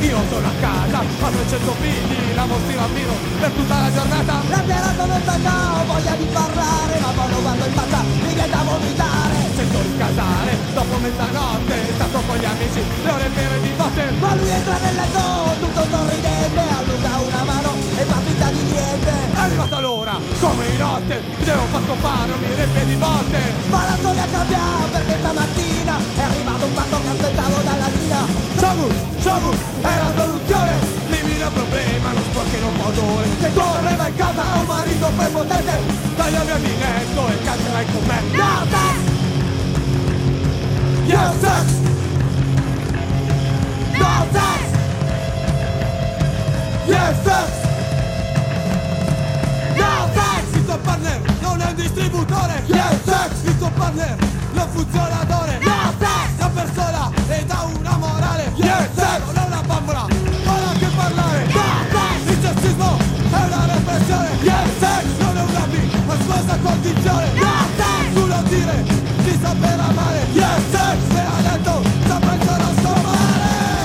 Io sono a casa, ho 300 figli, la mostri bambino per tutta la giornata. La pianata non sta, ho voglia di parlare, ma poi lo guardo in faccia, mi viene da vomitare. Sento ricasare, dopo mezzanotte, stato con gli amici, le ore piene di botte. Ma lui entra nel letto, tutto sorridente, allunga una mano e fa finta di niente. È arrivata l'ora, come in notte, devo far scopare un mille di botte. Ma la storia cambia perché stamattina è arrivato un fatto che aspettavo dalla Cina. Shabu, è la soluzione, elimina il problema, non sporchino un odore. Se tornerà in casa a un marito prepotente, taglia via di letto e canterai con me. No sex! Yes, sex! No sex! Yes, sex! No sex! Il tuo partner non è un distributore. Yes, sex! Il tuo partner non funzionatore. No sex! La persona le dà una morale. Yes, sex! Non è una bambola, non ha che parlare. No sex! Il sessismo è una repressione. Yes, sex! Non è un hobby, ma sposa condizione. No sex! Tu non dire di saper amare. Yes, sex! Me l'ha detto, saprei sarà sto male.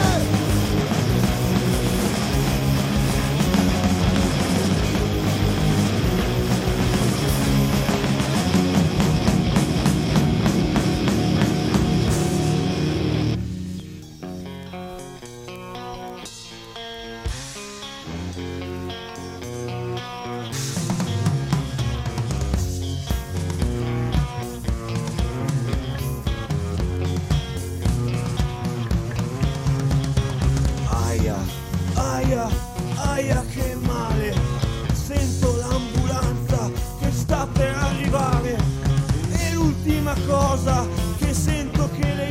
Aia che male, sento l'ambulanza che sta per arrivare e l'ultima cosa che sento che le